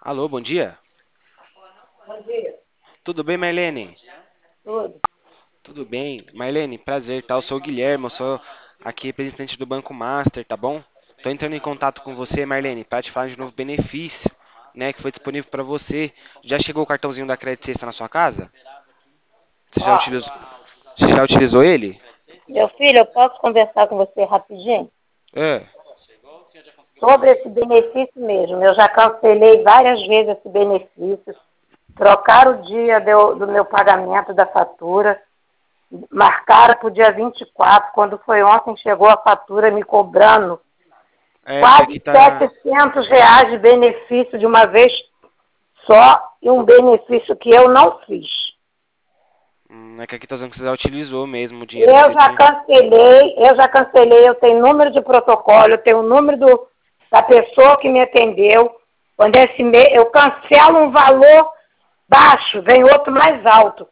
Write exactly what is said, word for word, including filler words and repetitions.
Alô, bom dia. Bom dia. Tudo bem, Marlene? Tudo. Tudo bem. Marlene, prazer, tá? Eu sou o Guilherme, eu sou aqui representante do Banco Master, tá bom? Tô entrando em contato com você, Marlene, para te falar de novo benefício, né, que foi disponível para você. Já chegou o cartãozinho da Crédito Sexta na sua casa? Você já Ó, utilizou, você já utilizou ele? meu filho, eu posso conversar com você rapidinho? É. Sobre esse benefício mesmo. Eu já cancelei várias vezes esse benefício. Trocaram o dia do, do meu pagamento da fatura. Marcaram para o dia vinte e quatro. Quando foi ontem, chegou a fatura me cobrando É, porque aqui quase tá. setecentos reais de benefício de uma vez só. E um benefício que eu não fiz. hum, É que aqui tá dizendo que você já utilizou mesmo o dinheiro que Eu você já tinha. cancelei, eu já cancelei, eu tenho número de protocolo, eu tenho o número do, da pessoa que me atendeu. Quando esse mês eu cancelo um valor baixo, vem outro mais alto.